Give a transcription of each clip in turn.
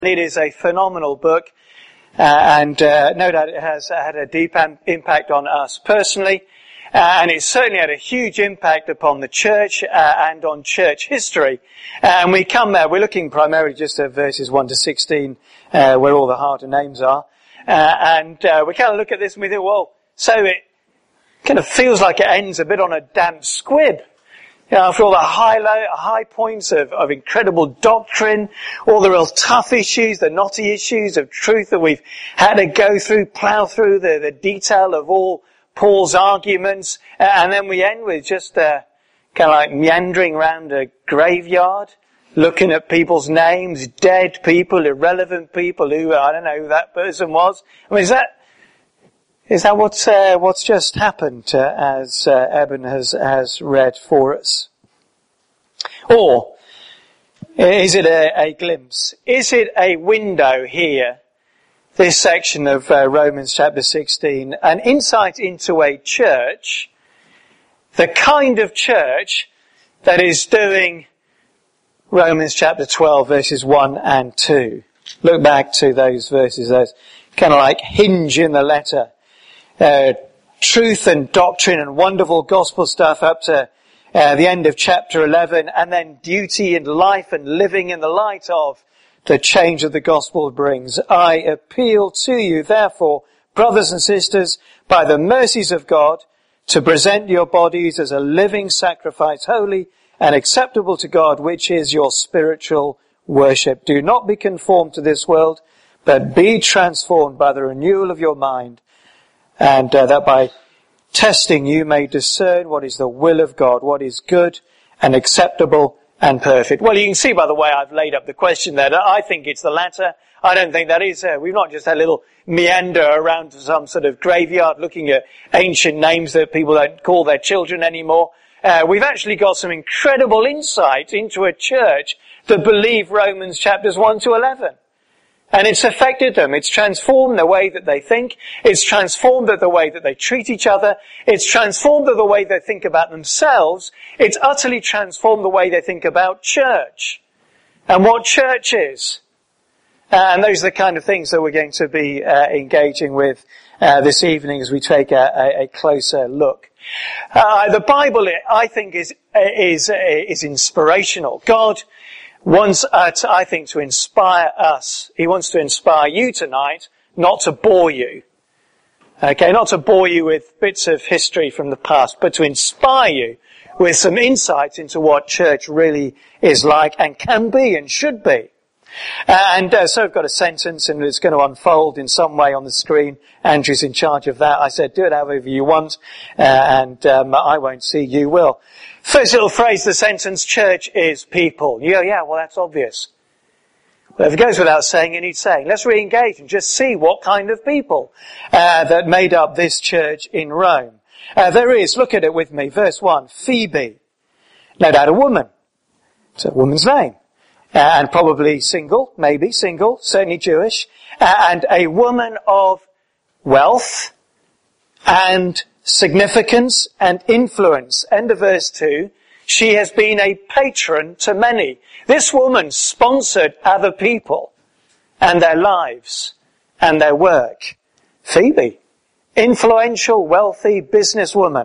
It is a phenomenal book, and no doubt it has had a deep impact on us personally, and it's certainly had a huge impact upon the church and on church history. And we're looking primarily just at verses 1 to 16, where all the harder names are. And we kind of look at this and we think, well, so it kind of feels like it ends a bit on a damp squib. You know, after all the high points of incredible doctrine, all the real tough issues, the knotty issues of truth that we've had to go through, plough through the detail of all Paul's arguments, and then we end with just kind of like meandering around a graveyard, looking at people's names, dead people, irrelevant people who, I don't know who that person was. I mean, is that what's just happened, as Eben has read for us? Or is it a glimpse? Is it a window here, this section of Romans chapter 16, an insight into a church, the kind of church that is doing Romans chapter 12 verses 1 and 2? Look back to those verses, those kind of like hinge in the letter. Truth and doctrine and wonderful gospel stuff up to the end of chapter 11, and then duty and life and living in the light of the change that the gospel brings. I appeal to you, therefore, brothers and sisters, by the mercies of God, to present your bodies as a living sacrifice, holy and acceptable to God, which is your spiritual worship. Do not be conformed to this world, but be transformed by the renewal of your mind, and that by testing you may discern what is the will of God, what is good and acceptable and perfect. Well, you can see by the way I've laid up the question there that I think it's the latter. I don't think that is. We've not just had a little meander around to some sort of graveyard looking at ancient names that people don't call their children anymore. We've actually got some incredible insight into a church that believe Romans chapters 1 to 11. And it's affected them. It's transformed the way that they think. It's transformed the way that they treat each other. It's transformed the way they think about themselves. It's utterly transformed the way they think about church and what church is. And those are the kind of things that we're going to be engaging with this evening as we take a closer look. The Bible, I think, is inspirational. God wants, I think, to inspire us. He wants to inspire you tonight, not to bore you. Okay, not to bore you with bits of history from the past, but to inspire you with some insights into what church really is like and can be and should be. So I've got a sentence and it's going to unfold in some way on the screen. Andrew's in charge of that. I said, do it however you want, and I won't see, you will. First little phrase, the sentence, church is people. Yeah, well that's obvious. But if it goes without saying, it needs saying. Let's re-engage and just see what kind of people that made up this church in Rome. There is, look at it with me, verse 1, Phoebe. No doubt a woman. It's a woman's name. And probably single, maybe single, certainly Jewish, and a woman of wealth and significance and influence. End of verse 2. She has been a patron to many. This woman sponsored other people and their lives and their work. Phoebe, influential, wealthy businesswoman.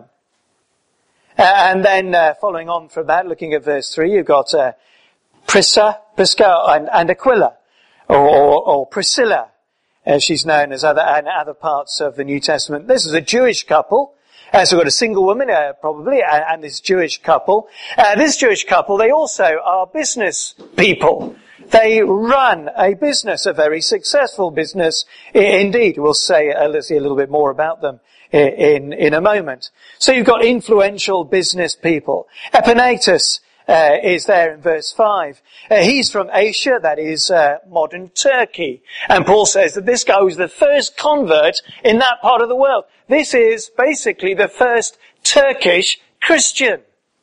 And then following on from that, looking at verse 3, you've got Prisca and Aquila, or Priscilla, as she's known as other parts of the New Testament. This is a Jewish couple. So we've got a single woman, probably, and this Jewish couple. This Jewish couple, they also are business people. They run a business, a very successful business indeed. We'll see a little bit more about them in a moment. So you've got influential business people. Epaenetus is there in verse 5. He's from Asia, that is modern Turkey. And Paul says that this guy was the first convert in that part of the world. This is basically the first Turkish Christian.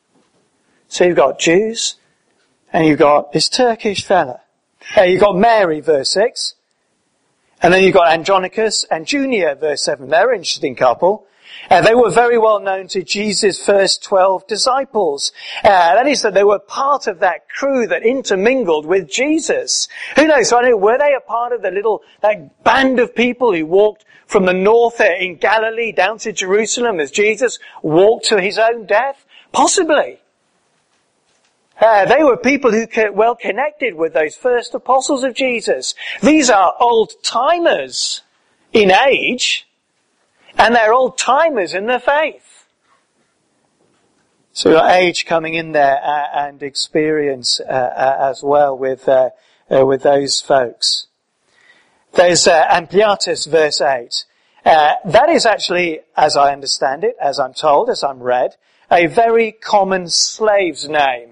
So you've got Jews, and you've got this Turkish fella. You've got Mary, verse 6. And then you've got Andronicus and Junia, verse 7. They're an interesting couple. They were very well known to Jesus' first 12 disciples. That is, that they were part of that crew that intermingled with Jesus. Who knows? So I know, were they a part of that band of people who walked from the north in Galilee down to Jerusalem as Jesus walked to his own death? Possibly. They were people who well connected with those first apostles of Jesus. These are old-timers in age, and they're old-timers in the faith. So we've got age coming in there and experience as well with those folks. There's Ampliatus, verse 8. That is actually, as I understand it, as I'm told, as I'm read, a very common slave's name.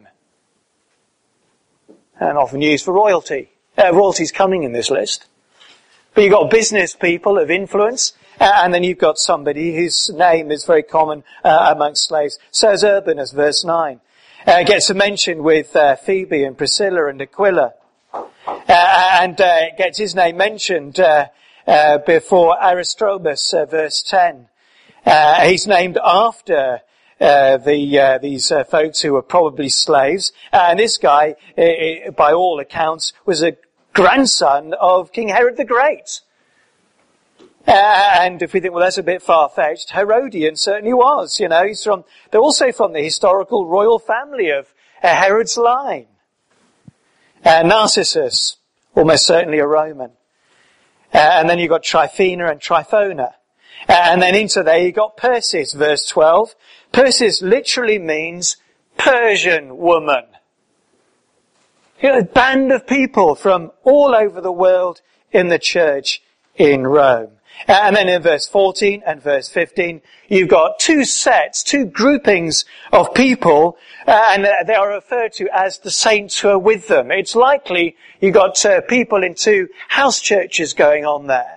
And often used for royalty. Royalty's coming in this list. But you've got business people of influence, and then you've got somebody whose name is very common amongst slaves. So is Urbanus, verse 9. Gets a mention with Phoebe and Priscilla and Aquila. And gets his name mentioned before Aristobulus, verse 10. He's named after these folks who were probably slaves. And this guy, by all accounts, was a grandson of King Herod the Great. And if we think, well, that's a bit far-fetched, Herodian certainly was. You know, they're also from the historical royal family of Herod's line. Narcissus, almost certainly a Roman. And then you've got Tryphena and Tryphona. And then into there you got Persis, verse 12. Persis literally means Persian woman. You know, a band of people from all over the world in the church in Rome. And then in verse 14 and verse 15, you've got two groupings of people, and they are referred to as the saints who are with them. It's likely you've got people in two house churches going on there.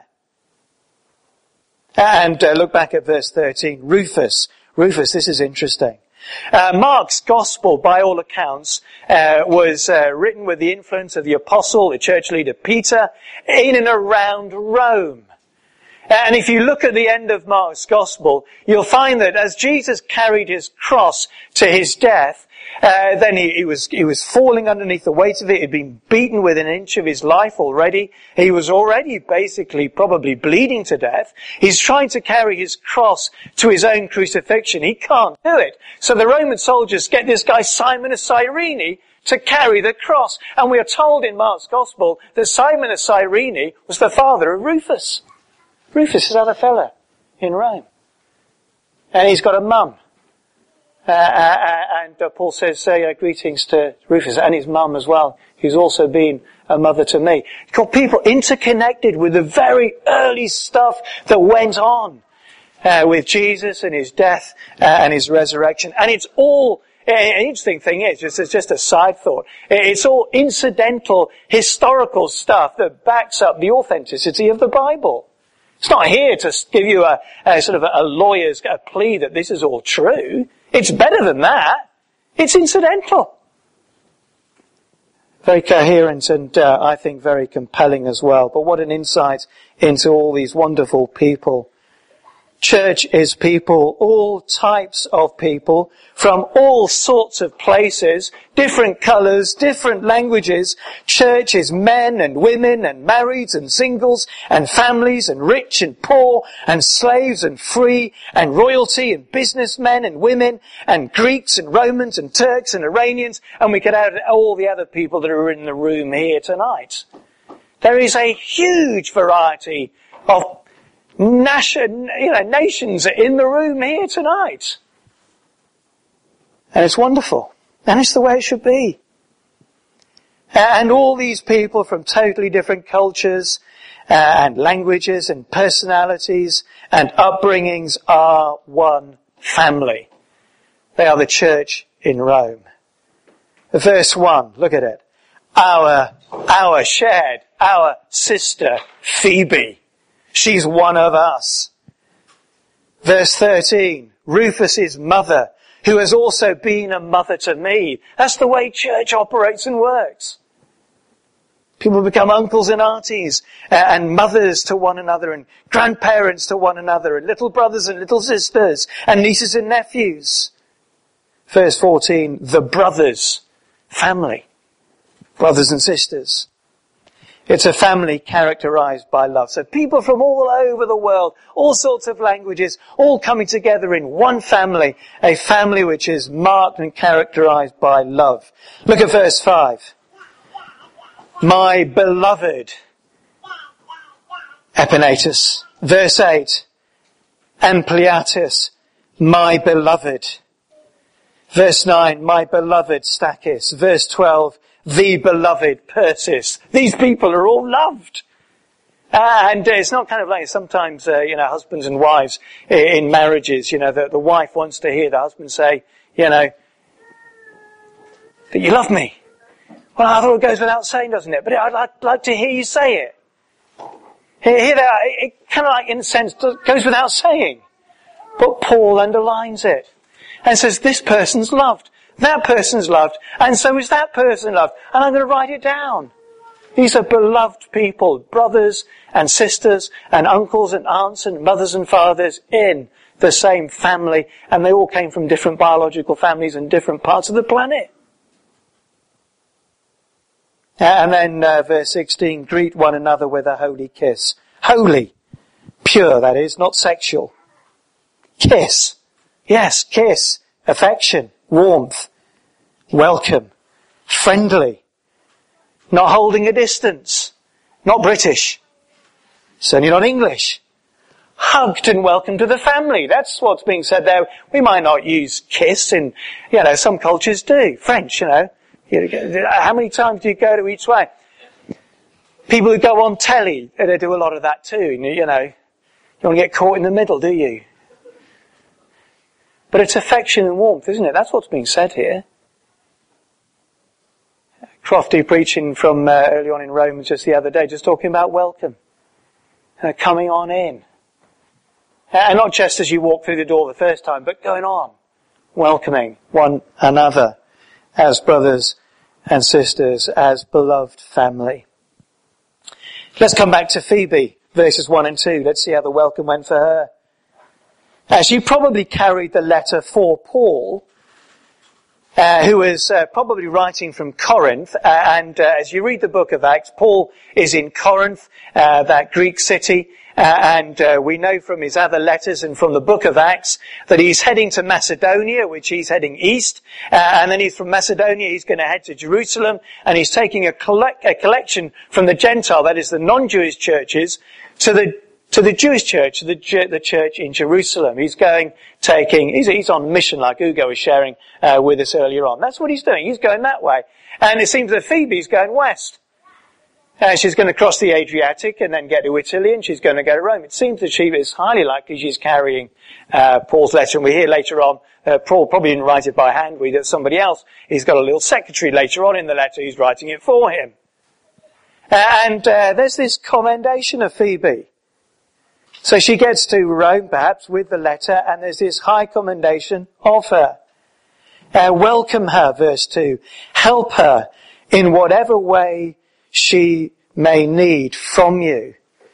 And look back at verse 13. Rufus, this is interesting. Mark's gospel, by all accounts, was written with the influence of the apostle, the church leader Peter, in and around Rome. And if you look at the end of Mark's gospel, you'll find that as Jesus carried his cross to his death, then he was falling underneath the weight of it. He'd been beaten within an inch of his life already. He was already basically probably bleeding to death. He's trying to carry his cross to his own crucifixion. He can't do it. So the Roman soldiers get this guy Simon of Cyrene to carry the cross. And we are told in Mark's gospel that Simon of Cyrene was the father of Rufus. Rufus is another fella in Rome. And he's got a mum. And Paul says, greetings to Rufus and his mum as well, who's also been a mother to me. You've got people interconnected with the very early stuff that went on with Jesus and his death and his resurrection. And it's all, an interesting thing is, just a side thought, it's all incidental historical stuff that backs up the authenticity of the Bible. It's not here to give you a sort of a lawyer's plea that this is all true. It's better than that. It's incidental. Very coherent and I think very compelling as well. But what an insight into all these wonderful people. Church is people, all types of people, from all sorts of places, different colours, different languages. Church is men and women and marrieds and singles and families and rich and poor and slaves and free and royalty and businessmen and women and Greeks and Romans and Turks and Iranians, and we could add all the other people that are in the room here tonight. There is a huge variety of nations in the room here tonight. And it's wonderful. And it's the way it should be. And all these people from totally different cultures and languages and personalities and upbringings are one family. They are the church in Rome. Verse 1, look at it. Our sister Phoebe. She's one of us. Verse 13, Rufus's mother, who has also been a mother to me. That's the way church operates and works. People become uncles and aunties and mothers to one another and grandparents to one another and little brothers and little sisters and nieces and nephews. Verse 14, the brothers, family, brothers and sisters. It's a family characterized by love. So people from all over the world, all sorts of languages, all coming together in one family, a family which is marked and characterized by love. Look at verse 5. My beloved Epaenetus. Verse 8. Ampliatus, my beloved. Verse 9, my beloved Stachys. Verse 12, the beloved Persis. These people are all loved. And it's not kind of like sometimes, husbands and wives in marriages, the wife wants to hear the husband say, that you love me. Well, I thought it goes without saying, doesn't it? But I'd like to hear you say it. It kind of like, in a sense, goes without saying. But Paul underlines it and says, this person's loved, that person's loved, and so is that person loved. And I'm going to write it down. These are beloved people, brothers and sisters and uncles and aunts and mothers and fathers in the same family, and they all came from different biological families and different parts of the planet. And then verse 16, greet one another with a holy kiss. Holy, pure that is, not sexual. Kiss. Yes, kiss. Affection, warmth, welcome, friendly, not holding a distance, not British, certainly not English. Hugged and welcome to the family. That's what's being said there. We might not use kiss in, some cultures do. French, How many times do you go to each way? People who go on telly, they do a lot of that too. You don't want to get caught in the middle, do you? But it's affection and warmth, isn't it? That's what's being said here. Crofty preaching from early on in Romans just the other day, just talking about welcome. Coming on in. And not just as you walk through the door the first time, but going on. Welcoming one another as brothers and sisters, as beloved family. Let's come back to Phoebe, verses 1 and 2. Let's see how the welcome went for her. She probably carried the letter for Paul, who was probably writing from Corinth. And as you read the book of Acts, Paul is in Corinth, that Greek city. And we know from his other letters and from the book of Acts that he's heading to Macedonia, which he's heading east. And then from Macedonia, he's going to head to Jerusalem. And he's taking a collection from the Gentile, that is the non-Jewish churches, to the Jewish church, the church in Jerusalem. He's on mission like Ugo was sharing with us earlier on. That's what he's doing. He's going that way. And it seems that Phoebe's going west. She's going to cross the Adriatic and then get to Italy, and she's going to go to Rome. It seems that she is highly likely she's carrying Paul's letter. And we hear later on, Paul probably didn't write it by hand, we did somebody else. He's got a little secretary later on in the letter who's writing it for him. And there's this commendation of Phoebe. So she gets to Rome, perhaps, with the letter, and there's this high commendation of her. Welcome her, verse 2. Help her in whatever way she may need from you.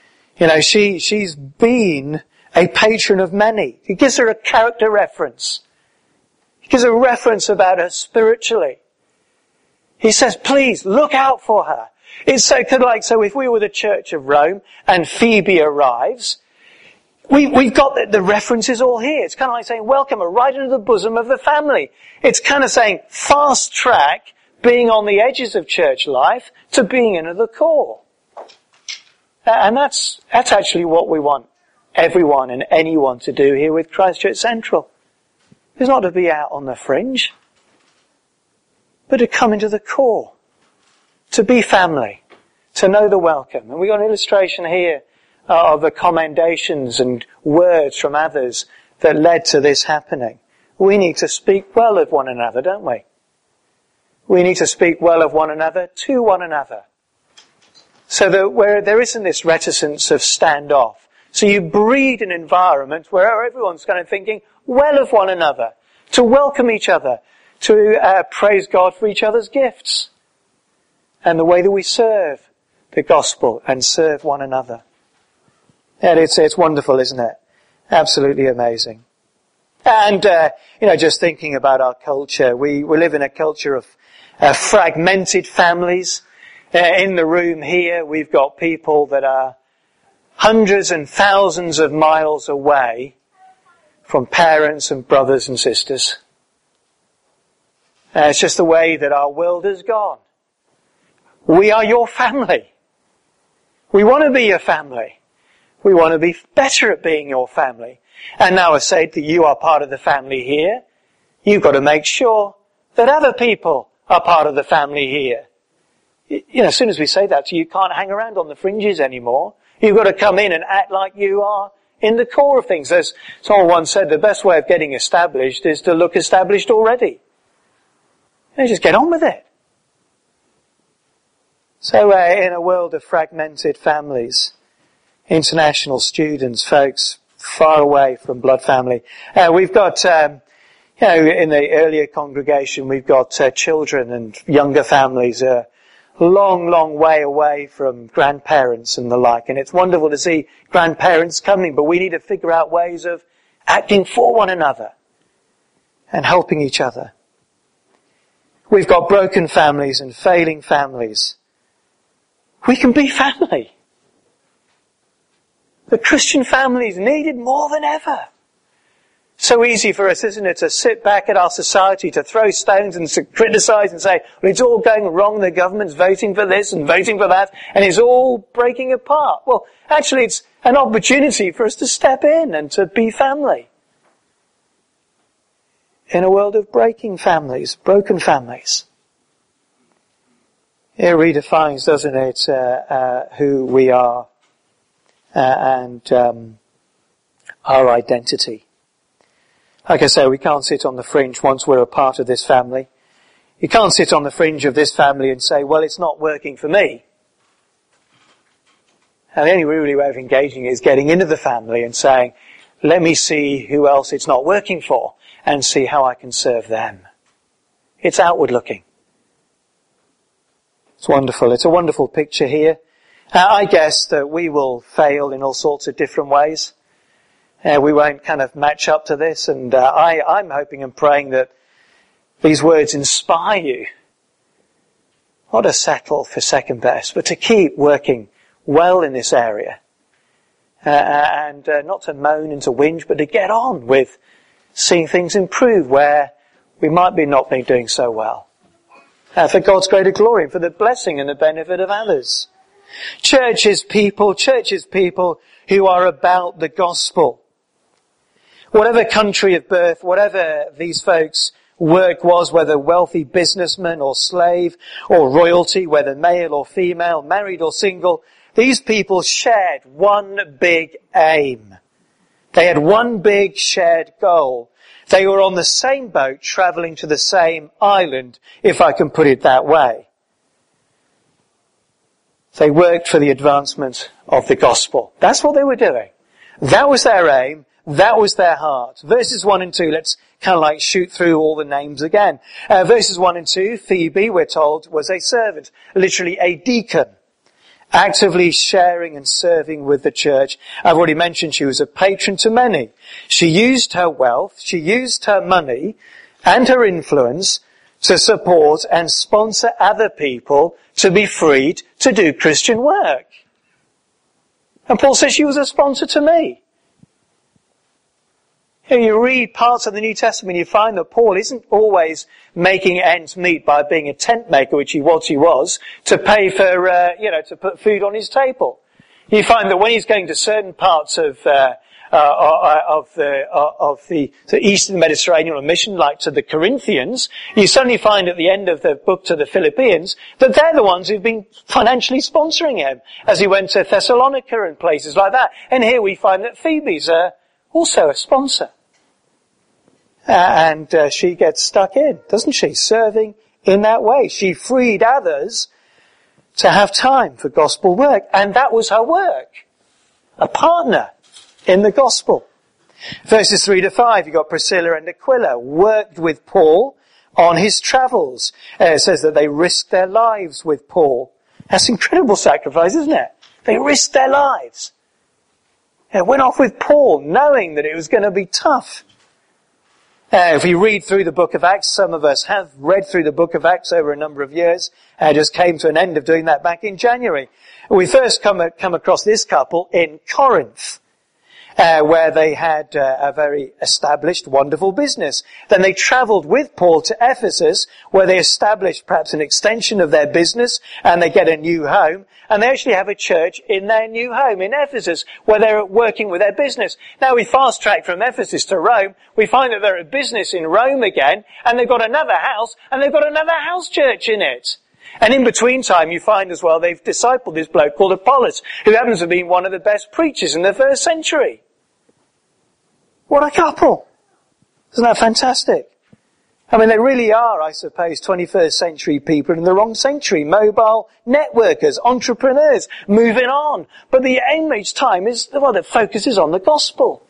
She's been a patron of many. He gives her a character reference. He gives a reference about her spiritually. He says, please look out for her. It's so if we were the Church of Rome and Phoebe arrives, we've got the references all here. It's kind of like saying, welcome her right into the bosom of the family. It's kind of saying, fast track being on the edges of church life to being into the core. And that's actually what we want everyone and anyone to do here with Christchurch Central. It's not to be out on the fringe, but to come into the core, to be family, to know the welcome. And we've got an illustration here of the commendations and words from others that led to this happening. We need to speak well of one another, don't we? We need to speak well of one another to one another. So that where there isn't this reticence of standoff. So you breed an environment where everyone's kind of thinking well of one another, to welcome each other, to praise God for each other's gifts, and the way that we serve the gospel and serve one another. And it's wonderful, isn't it? Absolutely amazing. And, just thinking about our culture, we live in a culture of fragmented families. In the room here, we've got people that are hundreds and thousands of miles away from parents and brothers and sisters. It's just the way that our world has gone. We are your family. We want to be your family. We want to be better at being your family. And now I say that you are part of the family here. You've got to make sure that other people are part of the family here. As soon as we say that to you, you can't hang around on the fringes anymore. You've got to come in and act like you are in the core of things. As someone once said, the best way of getting established is to look established already. And just get on with it. So in a world of fragmented families, international students, folks far away from blood family, we've got, in the earlier congregation, we've got children and younger families, long, long way away from grandparents and the like. And it's wonderful to see grandparents coming, but we need to figure out ways of acting for one another and helping each other. We've got broken families and failing families. We can be family. The Christian family is needed more than ever. So easy for us, isn't it, to sit back at our society, to throw stones and to criticize and say, well, it's all going wrong, the government's voting for this and voting for that, and it's all breaking apart. Well, actually, it's an opportunity for us to step in and to be family. In a world of breaking families, broken families. It redefines, doesn't it, who we are and our identity. Like I say, we can't sit on the fringe once we're a part of this family. You can't sit on the fringe of this family and say, well, it's not working for me. And the only really way of engaging is getting into the family and saying, let me see who else it's not working for and see how I can serve them. It's outward looking. It's wonderful. It's a wonderful picture here. I guess that we will fail in all sorts of different ways. We won't kind of match up to this, and I'm hoping and praying that these words inspire you. Not to settle for second best, but to keep working well in this area. And not to moan and to whinge, but to get on with seeing things improve where we might be not be doing so well. For God's greater glory and for the blessing and the benefit of others. Church is people who are about the gospel. Whatever country of birth, whatever these folks' work was, whether wealthy businessman or slave or royalty, whether male or female, married or single, these people shared one big aim. They had one big shared goal. They were on the same boat travelling to the same island, if I can put it that way. They worked for the advancement of the gospel. That's what they were doing. That was their aim. That was their heart. Verses 1 and 2, let's kind of like shoot through all the names again. Verses 1 and 2, Phoebe, we're told, was a servant, literally a deacon, actively sharing and serving with the church. I've already mentioned she was a patron to many. She used her wealth, she used her money and her influence to support and sponsor other people to be freed to do Christian work. And Paul says she was a sponsor to me. You read parts of the New Testament, you find that Paul isn't always making ends meet by being a tent maker, which he was, to pay for, to put food on his table. You find that when he's going to certain parts of the eastern Mediterranean on a mission, like to the Corinthians, you suddenly find at the end of the book to the Philippians that they're the ones who've been financially sponsoring him as he went to Thessalonica and places like that. And here we find that Phoebe's also a sponsor. And she gets stuck in, doesn't she? Serving in that way. She freed others to have time for gospel work. And that was her work. A partner in the gospel. Verses 3 to 5, you've got Priscilla and Aquila worked with Paul on his travels. It says that they risked their lives with Paul. That's incredible sacrifice, isn't it? They risked their lives. They went off with Paul, knowing that it was going to be tough. If we read through the book of Acts, some of us have read through the book of Acts over a number of years. I just came to an end of doing that back in January. We first come across this couple in Corinth, where they had a very established, wonderful business. Then they travelled with Paul to Ephesus, where they established perhaps an extension of their business, and they get a new home, and they actually have a church in their new home in Ephesus, where they're working with their business. Now we fast-track from Ephesus to Rome, we find that they're a business in Rome again, and they've got another house, and they've got another house church in it. And in between time, you find as well, they've discipled this bloke called Apollos, who happens to have been one of the best preachers in the first century. What a couple! Isn't that fantastic? I mean, they really are, I suppose, 21st century people in the wrong century. Mobile networkers, entrepreneurs, moving on. But the aim each time is, well, the focus is on the gospel.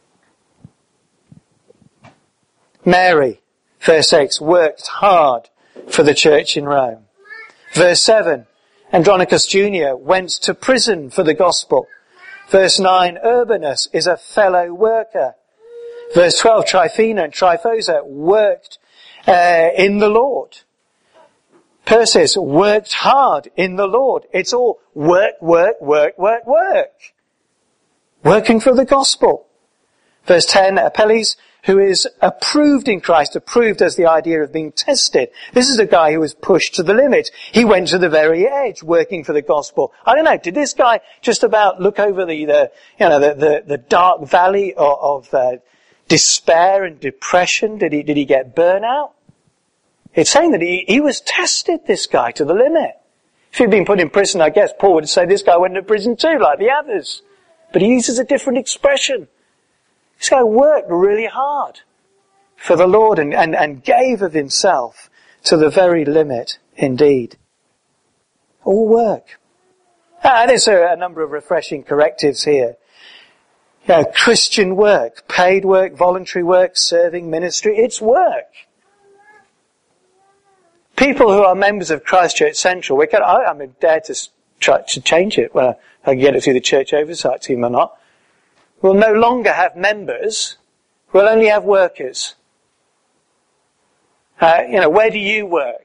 Mary, verse 6, worked hard for the church in Rome. Verse 7, Andronicus Jr. went to prison for the gospel. Verse 9, Urbanus is a fellow worker. Verse 12, Tryphena and Tryphosa worked in the Lord. Persis worked hard in the Lord. It's all work, work, work, work, work. Working for the gospel. Verse 10, Apelles, who is approved in Christ, approved as the idea of being tested. This is a guy who was pushed to the limit. He went to the very edge, working for the gospel. I don't know, did this guy just about look over the dark valley of despair and depression? Did he get burnout? It's saying that he was tested, this guy, to the limit. If he'd been put in prison, I guess Paul would say this guy went to prison too, like the others. But he uses a different expression. This guy worked really hard for the Lord and gave of himself to the very limit indeed. All work. There's a number of refreshing correctives here. Christian work, paid work, voluntary work, serving ministry, it's work. People who are members of Christ Church Central, I'm dared to try to change it, whether I can get it through the church oversight team or not. We'll no longer have members, we'll only have workers. Where do you work?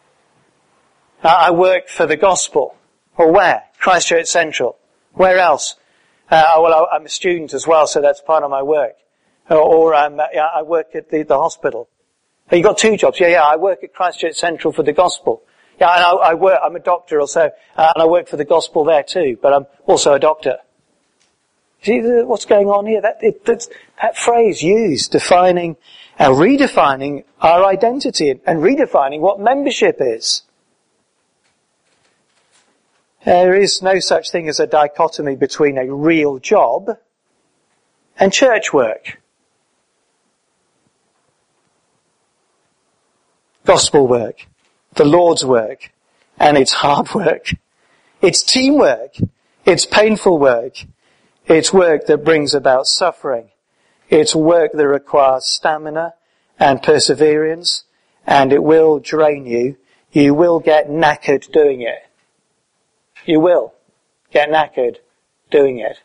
I work for the gospel. Or where? Christ Church Central. Where else? I'm a student as well, so that's part of my work. I work at the hospital. You got two jobs? Yeah, I work at Christ Church Central for the gospel. Yeah, and I'm a doctor also, and I work for the gospel there too, but I'm also a doctor. See what's going on here? That phrase used, redefining our identity and redefining what membership is. There is no such thing as a dichotomy between a real job and church work. Gospel work, the Lord's work, and it's hard work. It's teamwork. It's painful work. It's work that brings about suffering. It's work that requires stamina and perseverance, and it will drain you. You will get knackered doing it. You will get knackered doing it.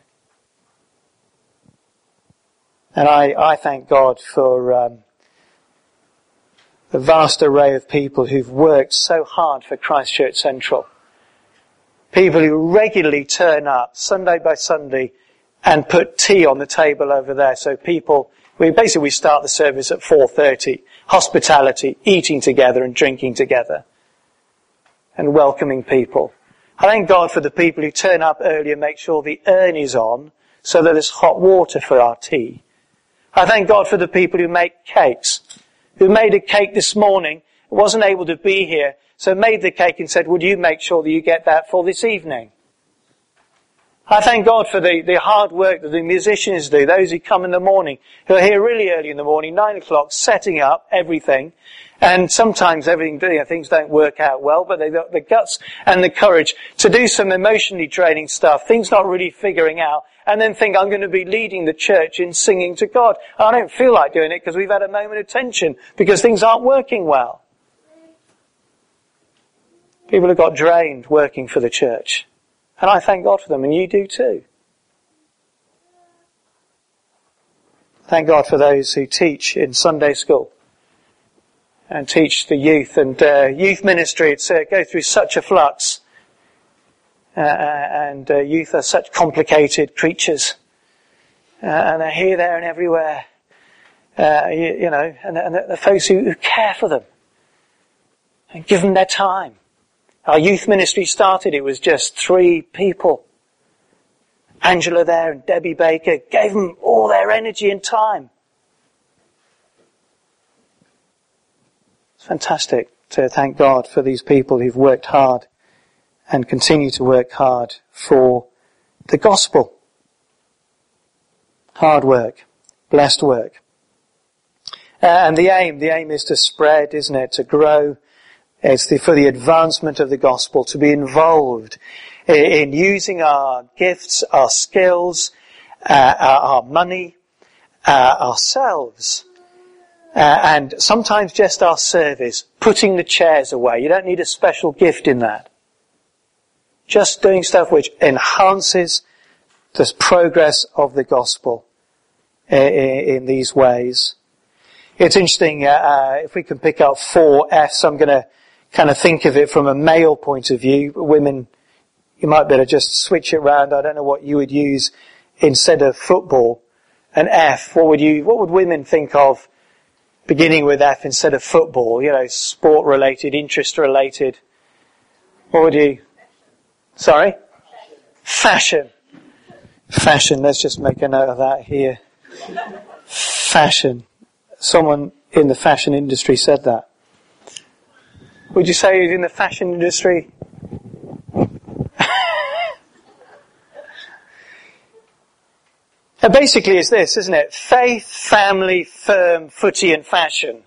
And I thank God for the vast array of people who've worked so hard for Christ Church Central. People who regularly turn up Sunday by Sunday and put tea on the table over there. So we start the service at 4:30. Hospitality, eating together and drinking together. And welcoming people. I thank God for the people who turn up early and make sure the urn is on so that there's hot water for our tea. I thank God for the people who make cakes. Who made a cake this morning, wasn't able to be here, so made the cake and said, would you make sure that you get that for this evening? I thank God for the hard work that the musicians do, those who come in the morning, who are here really early in the morning, 9 o'clock, setting up everything. And sometimes things don't work out well, but they've got the guts and the courage to do some emotionally draining stuff, things not really figuring out, and then think, I'm going to be leading the church in singing to God. And I don't feel like doing it because we've had a moment of tension, because things aren't working well. People who got drained working for the church. And I thank God for them, and you do too. Thank God for those who teach in Sunday school and teach the youth. And youth ministry, it's go through such a flux. And youth are such complicated creatures. And they're here, there and everywhere. And the folks who care for them and give them their time. Our youth ministry started, it was just 3 people. Angela there and Debbie Baker gave them all their energy and time. It's fantastic to thank God for these people who've worked hard and continue to work hard for the gospel. Hard work, blessed work. And the aim is to spread, isn't it? To grow. It's for the advancement of the gospel, to be involved in using our gifts, our skills, our money, ourselves, and sometimes just our service, putting the chairs away. You don't need a special gift in that. Just doing stuff which enhances the progress of the gospel in these ways. It's interesting, if we can pick up 4 F's, I'm going to kind of think of it from a male point of view. Women, you might better just switch it round. I don't know what you would use instead of football. An F, what would women think of beginning with F instead of football? You know, sport related, interest related. What would you? Sorry? Fashion. Fashion, let's just make a note of that here. Fashion. Someone in the fashion industry said that. Would you say he's in the fashion industry? Basically it's this, isn't it? Faith, family, firm, footy and fashion.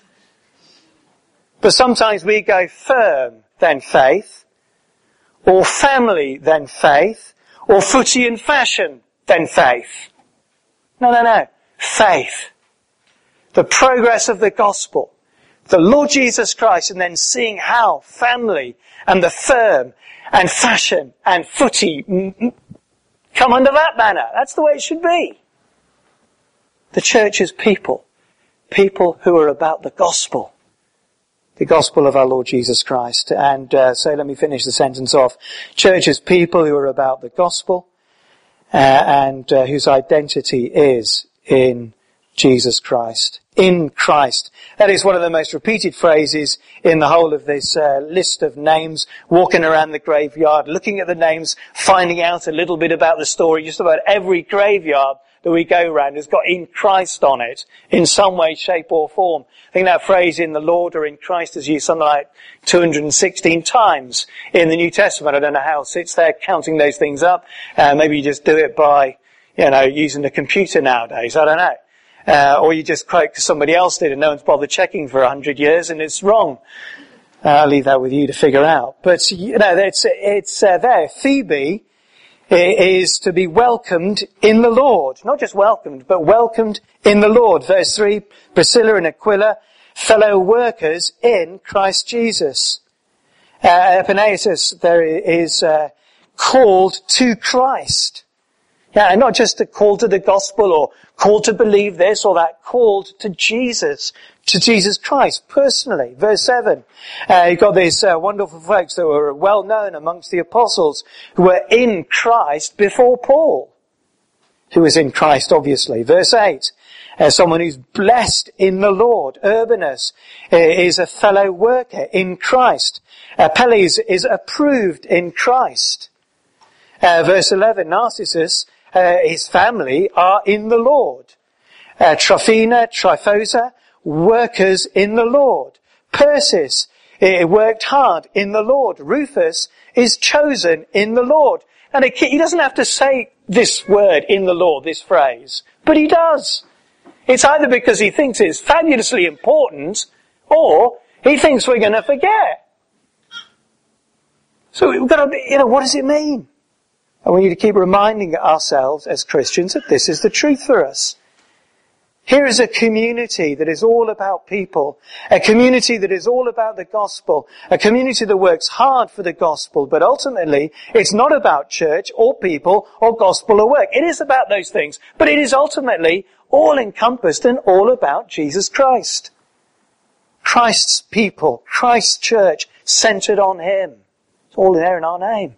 But sometimes we go firm, then faith, or family, then faith, or footy and fashion, then faith. No. Faith. The progress of the gospel. The Lord Jesus Christ, and then seeing how family and the firm and fashion and footy come under that banner. That's the way it should be. The church is people who are about the gospel of our Lord Jesus Christ. And so let me finish the sentence off. Church is people who are about the gospel and whose identity is in Jesus Christ. In Christ. That is one of the most repeated phrases in the whole of this list of names, walking around the graveyard, looking at the names, finding out a little bit about the story. Just about every graveyard that we go around has got in Christ on it, in some way, shape or form. I think that phrase in the Lord or in Christ is used something like 216 times in the New Testament. I don't know how it sits there counting those things up. Maybe you just do it by, using the computer nowadays. I don't know. Or you just quote because somebody else did and no one's bothered checking for 100 years and it's wrong. I'll leave that with you to figure out. But, it's there. Phoebe is to be welcomed in the Lord. Not just welcomed, but welcomed in the Lord. Verse 3, Priscilla and Aquila, fellow workers in Christ Jesus. Epaenetus, there is called to Christ. Yeah, and not just a call to the gospel or called to believe this or that, called to Jesus Christ personally. Verse 7, you've got these wonderful folks that were well known amongst the apostles who were in Christ before Paul, who was in Christ obviously. Verse 8, someone who's blessed in the Lord. Urbanus is a fellow worker in Christ. Apelles is approved in Christ. Verse 11, Narcissus, his family are in the Lord. Tryphena, Tryphosa, workers in the Lord. Persis, worked hard in the Lord. Rufus is chosen in the Lord. And he doesn't have to say this word in the Lord, this phrase, but he does. It's either because he thinks it's fabulously important or he thinks we're going to forget. So we've got to, what does it mean? And we need to keep reminding ourselves as Christians that this is the truth for us. Here is a community that is all about people, a community that is all about the gospel, a community that works hard for the gospel, but ultimately it's not about church or people or gospel or work. It is about those things, but it is ultimately all encompassed and all about Jesus Christ. Christ's people, Christ's church, centered on Him. It's all there in our name.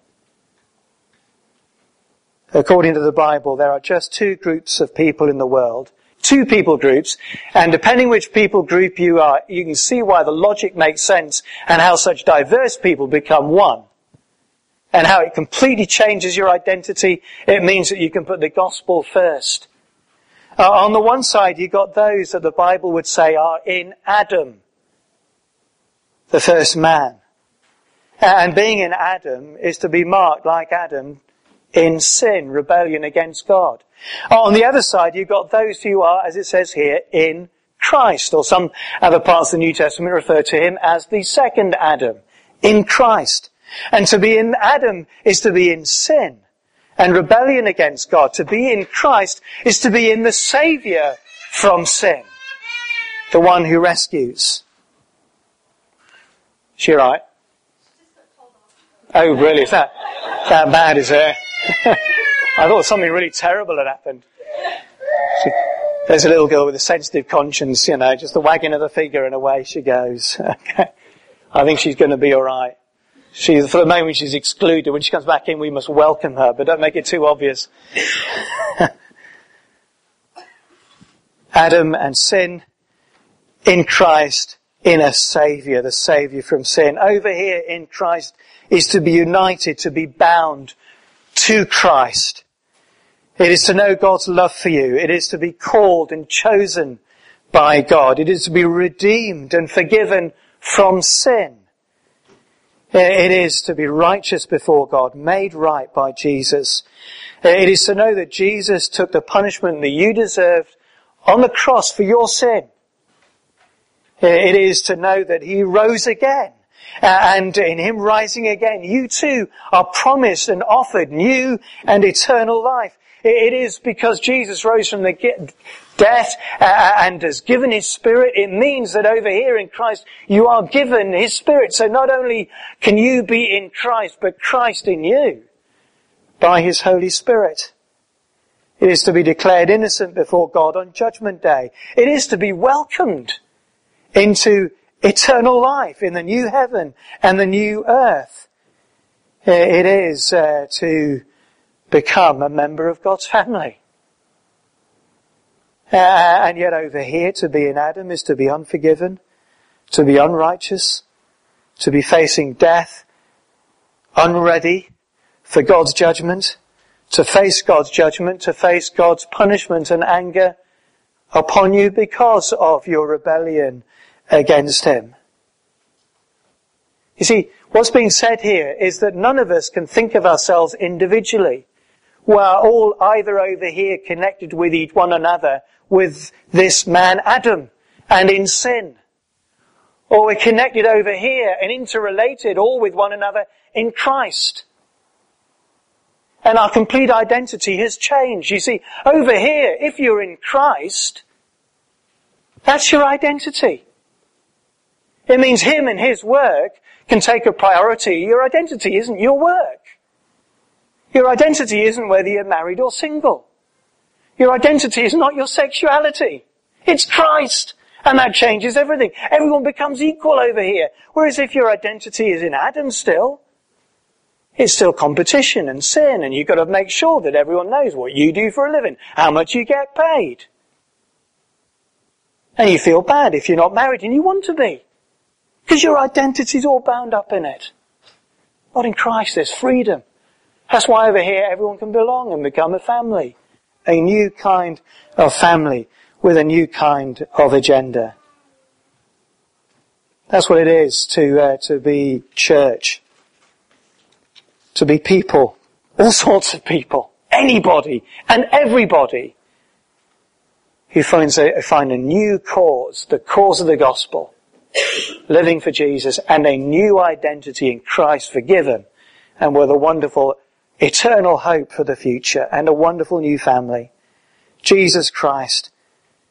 According to the Bible, there are just two groups of people in the world. Two people groups, and depending which people group you are, you can see why the logic makes sense and how such diverse people become one. And how it completely changes your identity. It means that you can put the gospel first. On the one side, you've got those that the Bible would say are in Adam, the first man. And being in Adam is to be marked like Adam in sin, rebellion against God. On the other side, you've got those who are, as it says here, in Christ, or some other parts of the New Testament refer to him as the second Adam, in Christ. And to be in Adam is to be in sin and rebellion against God. To be in Christ is to be in the Saviour from sin, the one who rescues. Is she right? Oh, really? Is that bad, is it? I thought something really terrible had happened. There's a little girl with a sensitive conscience, just the wagging of the finger and away she goes. Okay. I think she's going to be alright. For the moment she's excluded. When she comes back in, we must welcome her, but don't make it too obvious. Adam and sin, in Christ, in a Saviour, the Saviour from sin. Over here in Christ is to be united, to be bound to Christ. It is to know God's love for you. It is to be called and chosen by God. It is to be redeemed and forgiven from sin. It is to be righteous before God, made right by Jesus. It is to know that Jesus took the punishment that you deserved on the cross for your sin. It is to know that He rose again. And in Him rising again, you too are promised and offered new and eternal life. It is because Jesus rose from the death and has given His Spirit. It means that over here in Christ, you are given His Spirit. So not only can you be in Christ, but Christ in you by His Holy Spirit. It is to be declared innocent before God on Judgment Day. It is to be welcomed into eternal life in the new heaven and the new earth. It is to become a member of God's family. And yet over here, to be in Adam is to be unforgiven, to be unrighteous, to be facing death, unready for God's judgment, to face God's judgment, to face God's punishment and anger upon you because of your rebellion against Him. You see, what's being said here is that none of us can think of ourselves individually. We're all either over here connected with one another with this man Adam and in sin. Or we're connected over here and interrelated all with one another in Christ. And our complete identity has changed. You see, over here, if you're in Christ, that's your identity. It means Him and His work can take a priority. Your identity isn't your work. Your identity isn't whether you're married or single. Your identity is not your sexuality. It's Christ. And that changes everything. Everyone becomes equal over here. Whereas if your identity is in Adam still, it's still competition and sin, and you've got to make sure that everyone knows what you do for a living, how much you get paid. And you feel bad if you're not married and you want to be. Because your identity's all bound up in it. Not in Christ, there's freedom. That's why over here everyone can belong and become a family. A new kind of family with a new kind of agenda. That's what it is to be church. To be people. All sorts of people. Anybody and everybody who find a new cause, the cause of the gospel. Living for Jesus and a new identity in Christ, forgiven and with a wonderful eternal hope for the future and a wonderful new family. Jesus Christ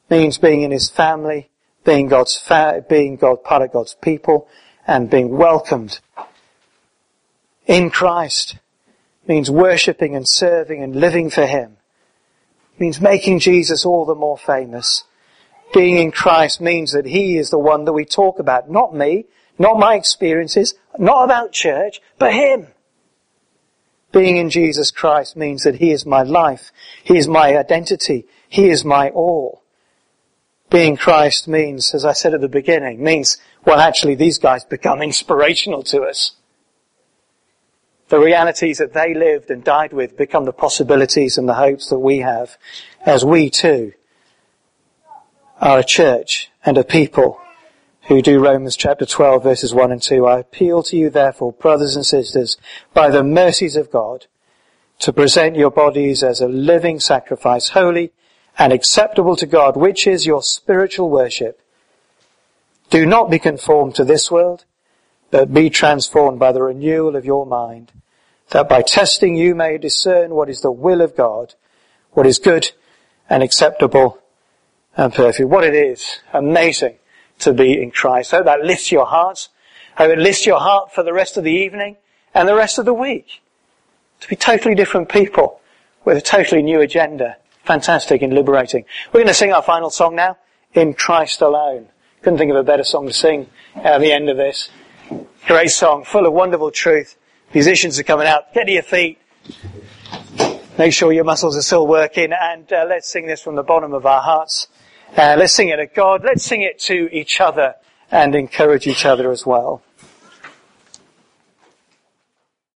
means being in his family, being part of God's people, and being welcomed in Christ. Means worshipping and serving and living for him. Means making Jesus all the more famous. Being in Christ means that he is the one that we talk about. Not me, not my experiences, not about church, but him. Being in Jesus Christ means that he is my life. He is my identity. He is my all. Being Christ means, as I said at the beginning, well, actually these guys become inspirational to us. The realities that they lived and died with become the possibilities and the hopes that we have as we too are a church and a people who do Romans chapter 12 verses 1 and 2. I appeal to you therefore, brothers and sisters, by the mercies of God, to present your bodies as a living sacrifice, holy and acceptable to God, which is your spiritual worship. Do not be conformed to this world, but be transformed by the renewal of your mind, that by testing you may discern what is the will of God, what is good and acceptable and perfect. What it is amazing to be in Christ. I hope that lifts your hearts. I hope it lifts your heart for the rest of the evening and the rest of the week. To be totally different people with a totally new agenda. Fantastic and liberating. We're going to sing our final song now, In Christ Alone. Couldn't think of a better song to sing at the end of this. Great song, full of wonderful truth. Musicians are coming out. Get to your feet. Make sure your muscles are still working. And let's sing this from the bottom of our hearts. Let's sing it to God. Let's sing it to each other and encourage each other as well.